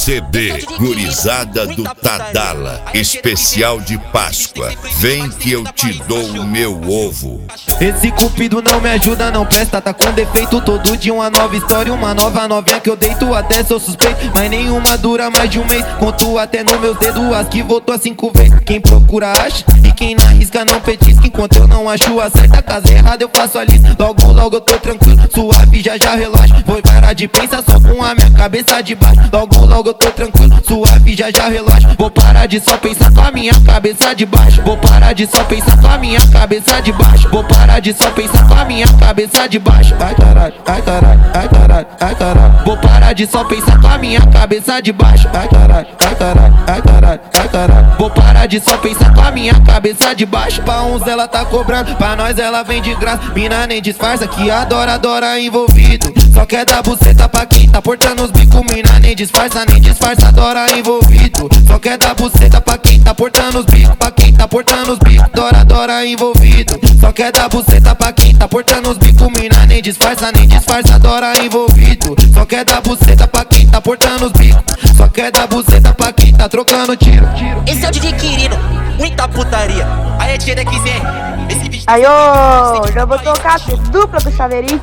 CB, gurizada do Tadala, especial de Páscoa. Vem que eu te dou o meu ovo. Esse cupido não me ajuda, não presta, tá com defeito. Todo dia uma nova história, uma nova novinha que eu deito. Até sou suspeito, mas nenhuma dura mais de um mês. Conto até nos meus dedos as que voltou 5 vezes. Quem procura acha, e quem não arrisca não petisca. Enquanto eu não acho a certa, casa errada eu faço a lista. Logo eu tô tranquilo, suave, já relaxa. Vou parar de pensar só com a minha cabeça de baixo. Logo eu tô tranquilo, suave, já relaxa. Vou parar de só pensar com a minha cabeça de baixo. Vou parar de só pensar com a minha cabeça de baixo. Vou parar de só pensar com a minha cabeça de baixo. Ai caralho, ai caralho, ai caralho, ai caralho. Vou parar de só pensar com a minha cabeça de baixo. Ai caralho, ai caralho, ai caralho, ai caralho. Vou parar de só pensar com a minha cabeça de baixo. Pra uns ela tá cobrando, pra nós ela vem de graça. Mina nem disfarça que adora envolvido. Só quer dar buceta pra quem tá portando os bicos. Mina nem disfarça, adora envolvido. Só quer dar buceta pra quem tá portando os bicos. Pra quem tá portando os bicos, adora envolvido. Só quer dar buceta pra quem tá portando os bicos. Mina nem disfarça, adora envolvido. Só quer dar buceta pra quem tá portando os bicos. Só quer dar buceta pra quem tá trocando tiro. Esse é o DJ Quirino, muita putaria. Aí é DJ da XR. Esse bicho. Aí, ô, já vou tocar dupla do Chaveirinho.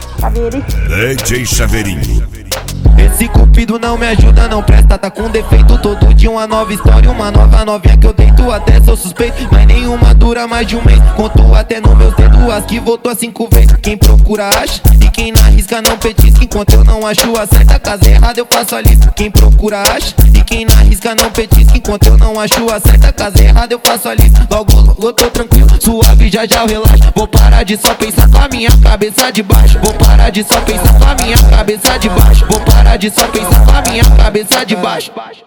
DJ Chaveirinho. Esse cupido não me ajuda, não presta, tá com defeito. Todo dia uma nova história, uma nova novinha que eu deito. Até sou suspeito, mas nenhuma dura mais de um mês. Conto até nos meus dedos as que voltou 5 vezes. Quem procura acha, e quem não arrisca não petisca. Enquanto eu não acho a certa, casa errada eu faço a lista. Quem procura acha, e quem não arrisca não petisca. Enquanto eu não acho a certa, casa errada eu faço a lista. Logo eu tô tranquilo, suave, já relaxa. Vou parar de só pensar com a minha cabeça de baixo. Vou parar de só pensar com a minha cabeça de baixo. Vou parar de só pensar com a minha cabeça de baixo.